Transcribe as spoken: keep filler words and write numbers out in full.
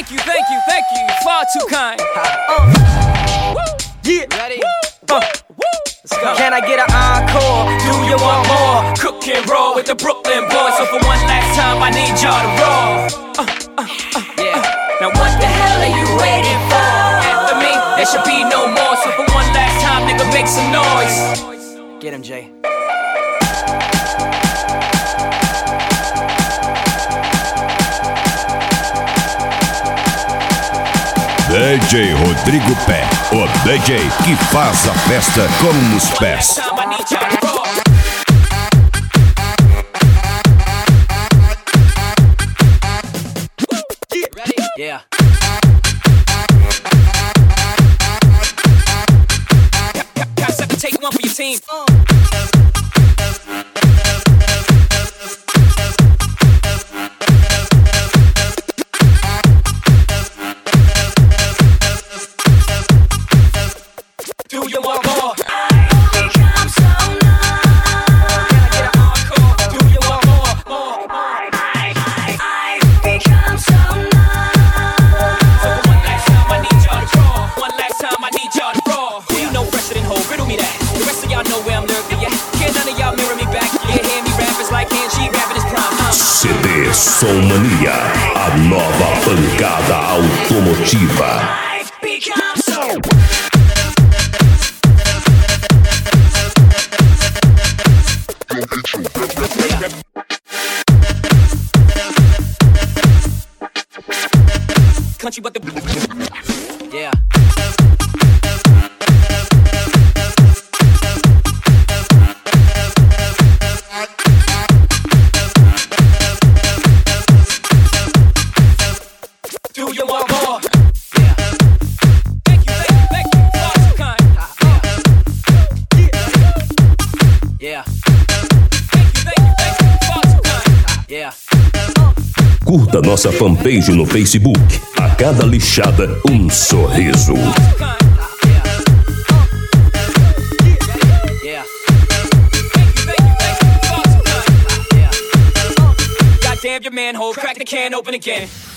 Thank you, thank you, thank you. Far too kind. Uh. Yeah. Ready? Uh. Let's go. Can I get an encore? Do you want more? Cook and roll with the Brooklyn boys. So for one last time, I need y'all to roll. Uh, uh, uh, yeah. Uh. Now what the hell are you waiting for? After me, there should be no more. So for one last time, nigga, make some noise. Get him, Jay. D J Rodrigo Pé, o D J que faz a festa com os pés. Yeah. Take one for your team. Do you want more? I've become so numb. Can I get an encore? Do you want more? More, more. I, I, I've become so numb. So for one last time, I need y'all to draw. One last time, I need y'all to draw. Who you know fresher than whole? Riddle me that. The rest of y'all know where I'm lurking, yeah. Can't none of y'all mirror me back. Yeah, hear me rap, it's like Angie rapping his prime. Uh. C D Som Mania, a nova pancada automotiva. I've become so. Country, but the yeah. Do you want more? Yeah. Thank you, thank you, thank you. Far too kind. Yeah. Thank you, thank you, thank you. Far too kind. Yeah. Curta nossa fanpage no Facebook. A cada lixada, um sorriso. Damn your manhole, crack the can open again.